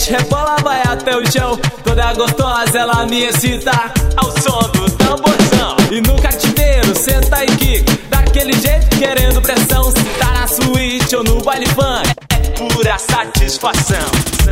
mexe, rebola, vai até o chão. Toda gostosa, ela me excita ao som do tamborzão. E no cativeiro, senta e quica, daquele jeito querendo pressão. Se tá na suíte ou no baile funk, é pura satisfação.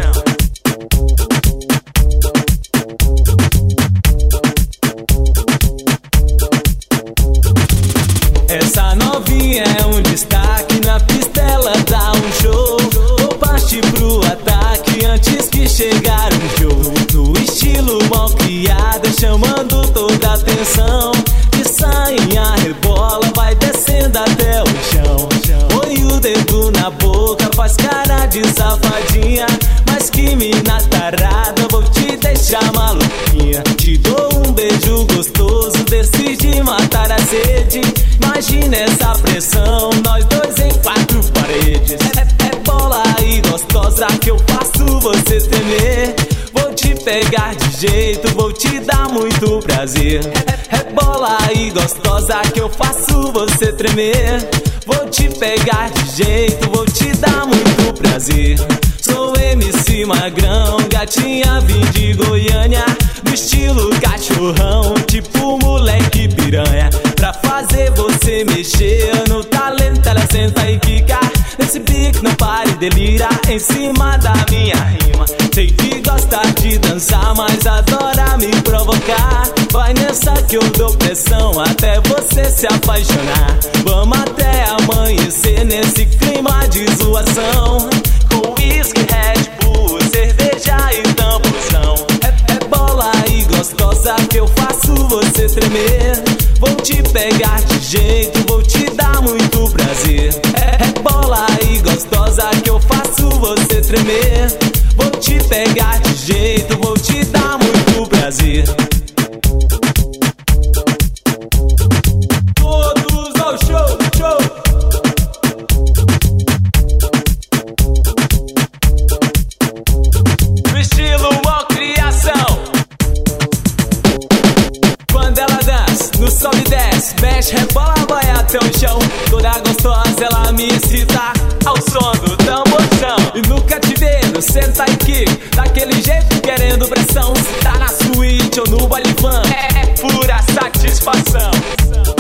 Essa novinha é um destaque, na pista ela dá um show. Vou partir pro ataque antes que chegar o show. No estilo mal criado, chamando toda a atenção. De sainha rebola, vai descendo até o chão. Põe o dedo na boca, faz cara de safadinha. Mas que mina tarada, vou te deixar maluquinha. Te dou um beijo gostoso, decide matar a sede. Imagina essa pressão, nós dois em quatro paredes. É bola aí gostosa que eu faço você tremer. Vou te pegar de jeito, vou te dar muito prazer. É bola aí gostosa que eu faço você tremer. Vou te pegar de jeito, vou te dar muito prazer. Sou MC Magrão, gatinha vim de Goiânia. No estilo cachorrão, tipo moleque piranha. Pra fazer você mexer no talento, ela senta e quica. Nesse pique não pare, delira em cima da minha rima. Sei que gosta de dançar, mas adora me provocar. Vai nessa que eu dou pressão até você se apaixonar. Vamos até amanhecer nesse clima de zoação. Com whisky, Red Bull, cerveja e tamborzão. É bola aí gostosa que eu faço você tremer. Vou te pegar de jeito, vou te dar muito prazer. É bola aí gostosa que eu faço você tremer. Vou te pegar de jeito, vou te dar muito prazer. Todos ao show, show. No estilo mal criação. Quando ela dança, no sobe e desce, mexe, rebola, vai até o chão. Toda gostosa, ela me excita ao som do tamborzão. E no cativeiro, senta e quica, daquele jeito querendo pressão. Se tá na suíte ou no baile funk, é pura satisfação.